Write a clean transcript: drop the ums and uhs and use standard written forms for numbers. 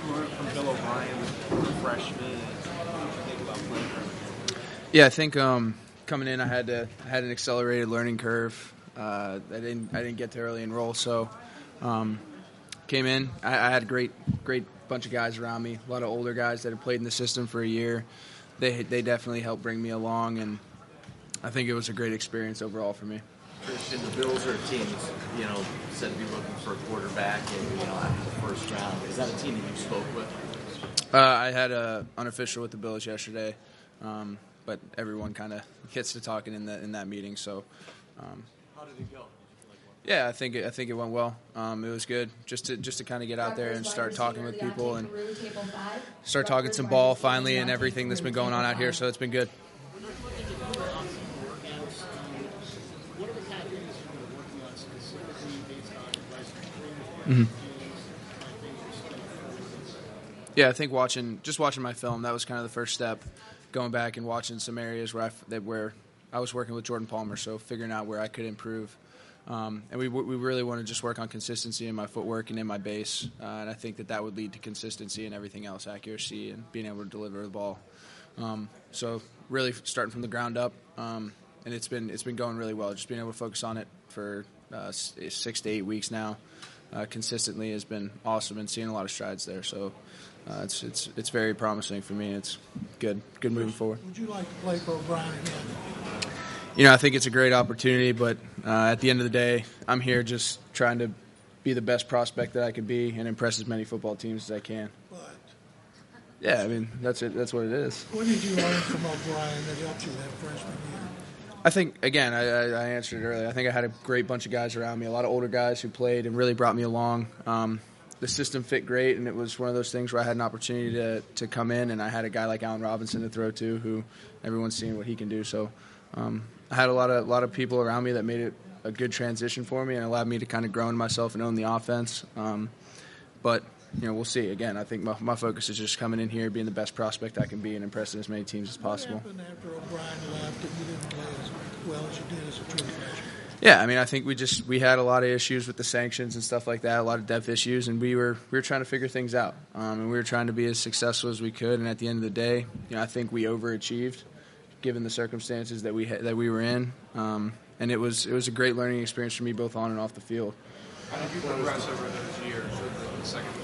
you learned from Bill O'Brien as a freshman, and what did you think about playing for him? Yeah, I think coming in, I had an accelerated learning curve. I didn't get to early enroll, so came in. I had a great bunch of guys around me. A lot of older guys that had played in the system for a year. They definitely helped bring me along, and I think it was a great experience overall for me. Christian, the Bills are a team that's, said to be looking for a quarterback after the first round. Is that a team that you spoke with? I had an unofficial with the Bills yesterday, but everyone kind of gets to talking in that meeting. So, how did it go? Yeah, I think it went well. It was good just to kind of get out there and start talking with people and start talking some ball finally and everything that's been going on out here. So it's been good. Mm-hmm. Yeah, I think watching my film, that was kind of the first step. Going back and watching some areas where I was working with Jordan Palmer, so figuring out where I could improve. And we really want to just work on consistency in my footwork and in my base, and I think that would lead to consistency and everything else, accuracy and being able to deliver the ball. So really starting from the ground up, and it's been going really well. Just being able to focus on it for 6 to 8 weeks now, consistently has been awesome, and seeing a lot of strides there. So it's very promising for me. It's good moving forward. Would you like to play for O'Brien again? I think it's a great opportunity, but at the end of the day, I'm here just trying to be the best prospect that I can be and impress as many football teams as I can. But yeah, I mean, that's it. That's what it is. What did you learn from O'Brien that helped you that freshman year? I think, again, I answered it earlier. I think I had a great bunch of guys around me, a lot of older guys who played and really brought me along. The system fit great, and it was one of those things where I had an opportunity to come in, and I had a guy like Allen Robinson to throw to, who everyone's seen what he can do. So I had a lot of people around me that made it a good transition for me and allowed me to kind of grow in myself and own the offense. But we'll see. Again, I think my focus is just coming in here, being the best prospect I can be, and impressing as many teams as possible. What happened after O'Brien left that you didn't play as well as you did as a true freshman? Yeah, I mean, I think we had a lot of issues with the sanctions and stuff like that, a lot of depth issues, and we were trying to figure things out, and we were trying to be as successful as we could. And at the end of the day, I think we overachieved, given the circumstances that we were in, and it was a great learning experience for me, both on and off the field. How did you progress over those years, over the second